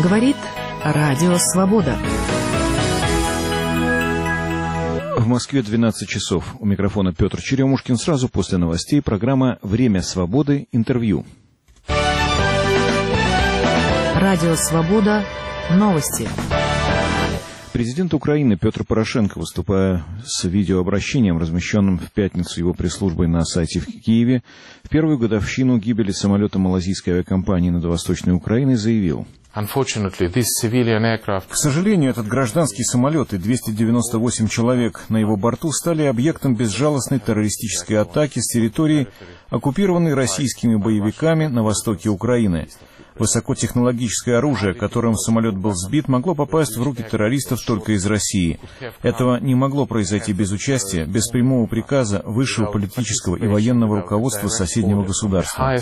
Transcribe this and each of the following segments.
Говорит Радио Свобода. В Москве 12 часов. У микрофона Петр Черемушкин. Сразу после новостей программа «Время свободы. Интервью». Радио Свобода. Новости. Президент Украины Петр Порошенко, выступая с видеообращением, размещенным в пятницу его пресс-службой на сайте в Киеве, в первую годовщину гибели самолета малазийской авиакомпании над Восточной Украиной, заявил: К сожалению, этот гражданский самолет и 298 человек на его борту стали объектом безжалостной террористической атаки с территории, оккупированной российскими боевиками на востоке Украины. Высокотехнологическое оружие, которым самолет был сбит, могло попасть в руки террористов только из России. Этого не могло произойти без участия, без прямого приказа высшего политического и военного руководства соседнего государства.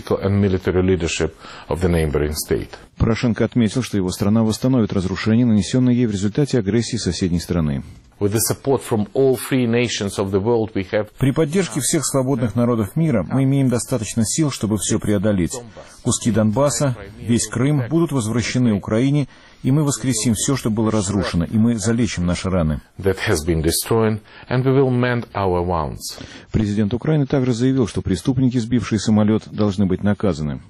Порошенко отметил, что его страна восстановит разрушения, нанесенные ей в результате агрессии соседней страны. При поддержке всех свободных народов мира мы имеем достаточно сил, чтобы все преодолеть. Куски Донбасса, весь Крым будут возвращены Украине, и мы воскресим все, что было разрушено, и мы залечим наши раны. Президент Украины также заявил, что преступники, сбившие самолет, должны быть наказаны.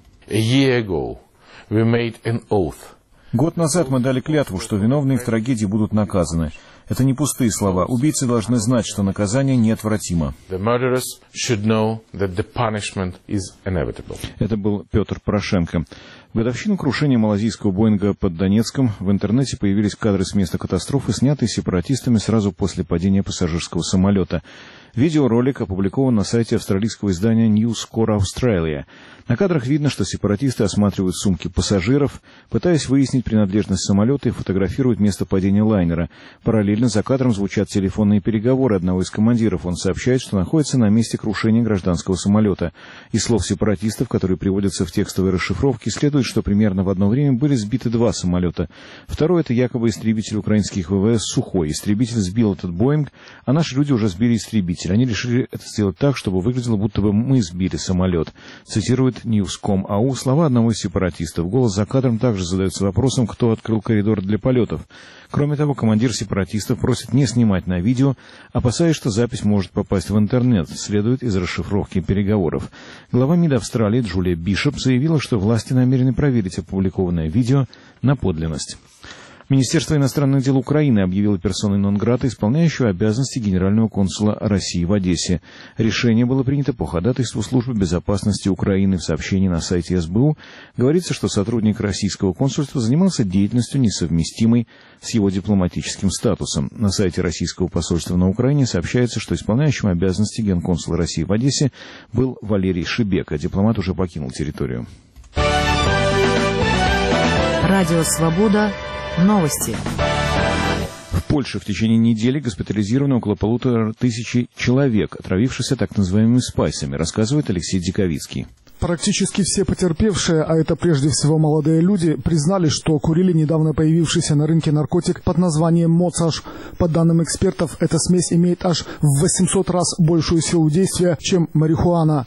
Год назад мы дали клятву, что виновные в трагедии будут наказаны. Это не пустые слова. Убийцы должны знать, что наказание неотвратимо. Это был Петр Порошенко. В годовщину крушения малазийского Боинга под Донецком в интернете появились кадры с места катастрофы, снятые сепаратистами сразу после падения пассажирского самолета. Видеоролик опубликован на сайте австралийского издания News Corp Australia. На кадрах видно, что сепаратисты осматривают сумки пассажиров, пытаясь выяснить принадлежность самолета, и фотографируют место падения лайнера. Параллельно за кадром звучат телефонные переговоры одного из командиров. Он сообщает, что находится на месте крушения гражданского самолета. Из слов сепаратистов, которые приводятся в текстовой расшифровке, следует, что примерно в одно время были сбиты два самолета. Второй — это якобы истребитель украинских ВВС «Сухой». Истребитель сбил этот Боинг, а наши люди уже сбили истребитель. Они решили это сделать так, чтобы выглядело, будто бы мы сбили самолет. Цитирует News.com.au слова одного из сепаратистов. Голос за кадром также задается вопросом, кто открыл коридор для полетов. Кроме того, командир сепаратистов просит не снимать на видео, опасаясь, что запись может попасть в интернет, следует из расшифровки переговоров. Глава МИД Австралии Джулия Бишоп заявила, что власти намерены проверить опубликованное видео на подлинность. Министерство иностранных дел Украины объявило персоной нон-грата исполняющего обязанности генерального консула России в Одессе. Решение было принято по ходатайству Службы безопасности Украины. В сообщении на сайте СБУ говорится, что сотрудник российского консульства занимался деятельностью, несовместимой с его дипломатическим статусом. На сайте российского посольства на Украине сообщается, что исполняющим обязанности генконсула России в Одессе был Валерий Шебека. Дипломат уже покинул территорию. Радио Свобода. Новости. В Польше в течение недели госпитализировано около 1500 человек, отравившихся так называемыми спайсами, рассказывает Алексей Диковицкий. Практически все потерпевшие, а это прежде всего молодые люди, признали, что курили недавно появившийся на рынке наркотик под названием «Моцаш». По данным экспертов, эта смесь имеет аж в 800 раз большую силу действия, чем марихуана.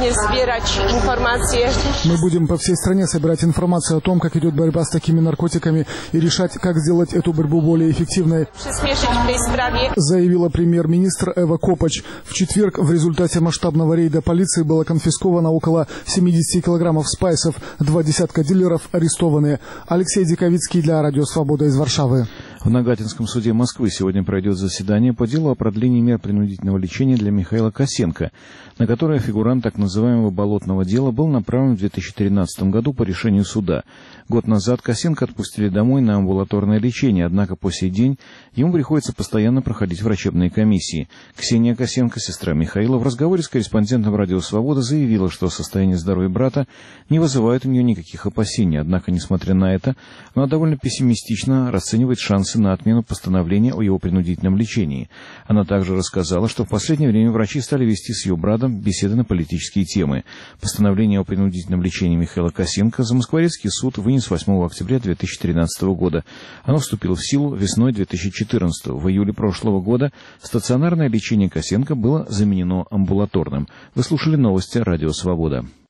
Мы будем по всей стране собирать информацию о том, как идет борьба с такими наркотиками, и решать, как сделать эту борьбу более эффективной, заявила премьер-министр Эва Копач. В четверг в результате масштабного рейда полиции было конфисковано около 70 килограммов спайсов, 20 дилеров арестованы. Алексей Диковицкий для Радио Свобода из Варшавы. В Нагатинском суде Москвы сегодня пройдет заседание по делу о продлении мер принудительного лечения для Михаила Косенко, на которое фигурант так называемого болотного дела был направлен в 2013 году по решению суда. Год назад Косенко отпустили домой на амбулаторное лечение, однако по сей день ему приходится постоянно проходить врачебные комиссии. Ксения Косенко, сестра Михаила, в разговоре с корреспондентом Радио Свобода заявила, что состояние здоровья брата не вызывает у нее никаких опасений. Однако, несмотря на это, она довольно пессимистично расценивает шансы на отмену постановления о его принудительном лечении. Она также рассказала, что в последнее время врачи стали вести с ее братом беседы на политические темы. Постановление о принудительном лечении Михаила Косенко Замоскворецкий суд вынес 8 октября 2013 года. Оно вступило в силу весной 2014. В июле прошлого года стационарное лечение Косенко было заменено амбулаторным. Вы слушали новости Радио Свобода.